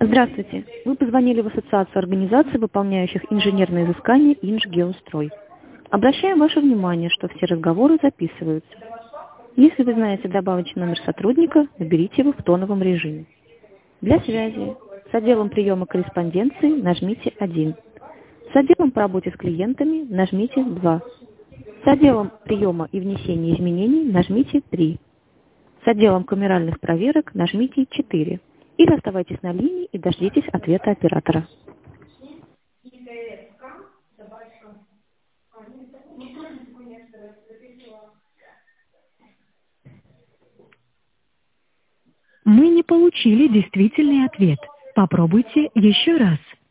Здравствуйте. Вы позвонили в Ассоциацию организаций, выполняющих инженерные изыскания «Инжгеострой». Обращаем ваше внимание, что все разговоры записываются. Если вы знаете добавочный номер сотрудника, наберите его в тоновом режиме. Для связи с отделом приема корреспонденции нажмите 1. С отделом по работе с клиентами нажмите 2. С отделом приема и внесения изменений нажмите 3. С отделом камеральных проверок нажмите 4. Или оставайтесь на линии и дождитесь ответа оператора. Мы не получили действительный ответ. Попробуйте еще раз.